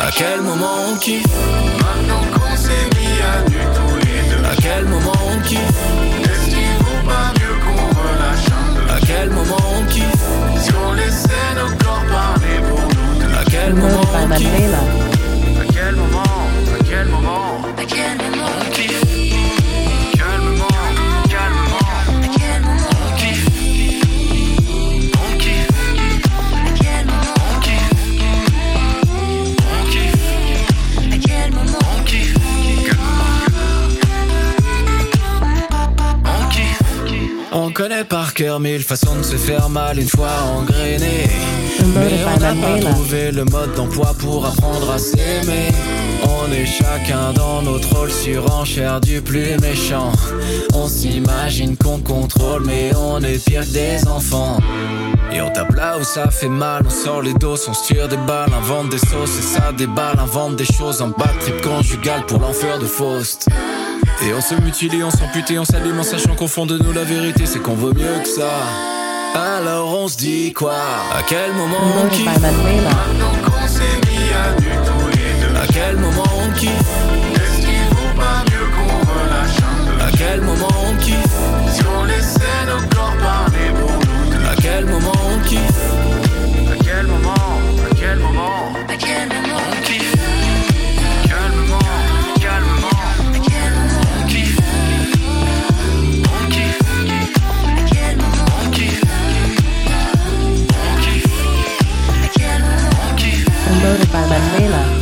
À quel moment on kiffe? Maintenant qu'on s'est mis à nu tous les deux. À quel moment on kiffe? Est-ce qu'il vaut pas mieux qu'on relâche un peu? À quel moment on kiffe? Si on laissait nos corps parler pour nous deux. À quel moment on kiffe? À quel moment? À quel moment? À quel moment on kiffe? Calmement, calmement. À quel moment on kiffe? On kiffe. À quel moment on kiffe? On kiffe. À quel moment on kiffe? On kiffe. On connaît par cœur mille façons de se faire mal une fois engrainé. Mais on n'a pas trouvé le mode d'emploi pour apprendre à s'aimer. On est chacun dans notre rôle, surenchère du plus méchant. On s'imagine qu'on contrôle, mais on est pire que des enfants. Et on tape là où ça fait mal, on sort les doses, on se tire des balles, invente des sauces et ça déballe, invente des choses en bas de trip conjugal pour l'enfer de Faust. Et on se mutile, on s'ampute et on s'allume en sachant qu'au fond de nous la vérité c'est qu'on vaut mieux que ça. Alors on se dit quoi? À quel moment on kiffe? Maintenant qu'on s'est mis à nu tous les deux. À quel moment on kiffe? Est-ce qu'il vaut pas mieux qu'on relâche un peu? À quel moment on kiffe? Si on laissait nos corps parler pour nous deux. À quel moment on kiffe? À quel moment? À quel moment? À quel moment on kiffe? Calmement, calmement. À quel moment on kiffe? On kiffe. À quel moment on kiffe? Promoted by Mandela.